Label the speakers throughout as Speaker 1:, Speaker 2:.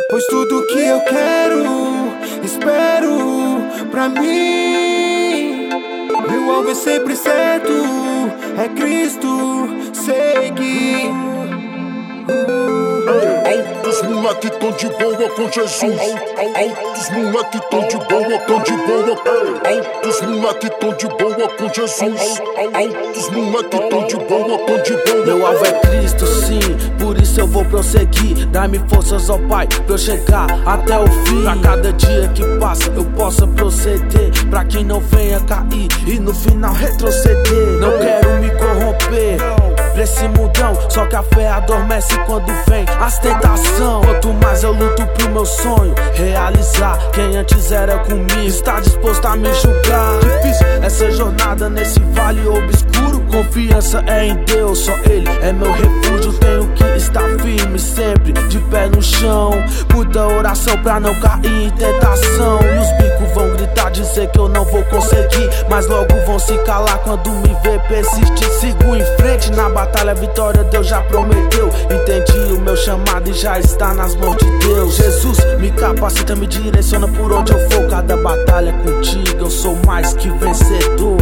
Speaker 1: Pois tudo que eu quero, espero pra mim. Meu alvo é sempre certo, é Cristo seguir.
Speaker 2: Altos moleque tão de boa com Jesus. Altos moleque tão de boa, tão de boa. Altos moleque tão de boa com Jesus. Altos moleque tão de boa, tão de boa.
Speaker 3: Meu alvo é Cristo, sim, por isso eu vou prosseguir. Dá-me forças, ó Pai, pra eu chegar até o fim. Pra cada dia que passa eu possa proceder, pra que não venha cair e no final retroceder. Não quero me corromper pra esse mundão, só que a fé adormece quando vem as tentações. Quanto mais eu luto pro meu sonho realizar, quem antes era comigo está disposto a me julgar. Difícil essa jornada nesse vale obscuro, confiança é em Deus, só Ele é meu refúgio. Tenho que estar firme sempre, de pé no chão, muita oração pra não cair em tentação. E os bicos vão gritar, dizer que eu não vou conseguir, mas logo vão se calar quando me ver persistir. Sigo em frente na batalha, a vitória Deus já prometeu. Entendi o meu chamado e já está nas mãos de Deus. Jesus me capacita, me direciona por onde eu for. Cada batalha contigo eu sou mais que vencedor.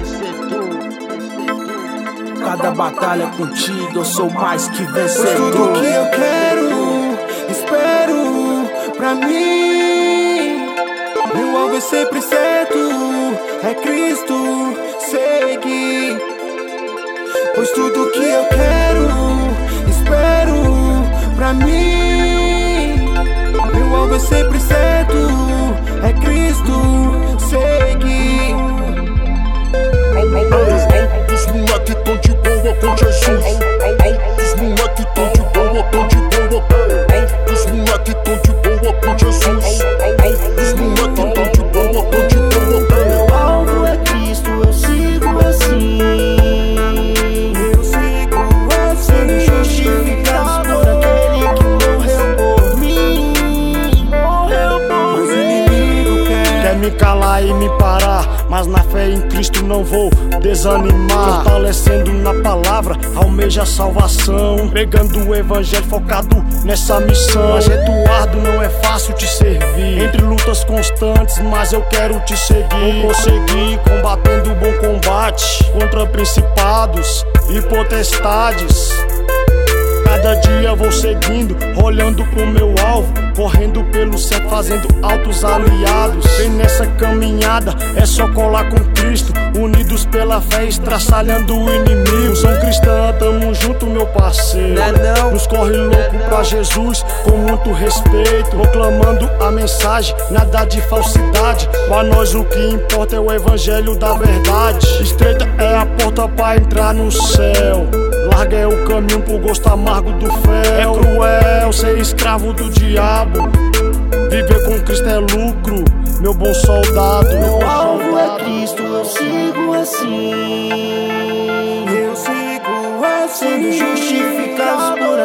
Speaker 3: Cada batalha contigo eu sou mais que vencedor.
Speaker 1: Pois tudo que eu quero, espero pra mim. Meu alvo é sempre certo, é Cristo seguir. Pois tudo que eu quero, espero pra mim. Meu alvo é sempre certo, é Cristo seguir.
Speaker 2: Altos moleque tão de boa com Jesus. Altos moleque tão de boa, tão de boa. Altos moleque tão de boa com Jesus. Altos moleque tão de boa, tão de boa.
Speaker 4: Meu alvo é Cristo, eu sigo assim.
Speaker 1: Eu sigo assim,
Speaker 4: Justificados por aquele que morreu por mim. Morreu por
Speaker 1: Os
Speaker 4: mim.
Speaker 1: inimigos
Speaker 5: Quer me calar e me parar, mas na fé em Cristo não vou desanimar. Fortalecendo na palavra, almeja a salvação, pregando o evangelho focado nessa missão. Trajeto árduo, não é fácil te servir, entre lutas constantes, mas eu quero te seguir. Vou prosseguir combatendo o bom combate contra principados e potestades. Cada dia vou seguindo, olhando pro meu alvo, correndo pelo certo, fazendo altos aliados. E nessa caminhada é só colar com Cristo, unidos pela fé, estraçalhando o inimigo. São cristã, tamo junto, meu parceiro. Nos corre louco pra Jesus, com muito respeito, proclamando a mensagem, nada de falsidade. Pra nós o que importa é o evangelho da verdade. Estreita é a porta pra entrar no céu, larga é o caminho pro gosto amargo do fel. É cruel ser escravo do diabo, viver com Cristo é lucro, meu bom soldado.
Speaker 4: Meu alvo é Cristo, eu sigo assim.
Speaker 1: eu sigo assim.
Speaker 4: Sendo justificados por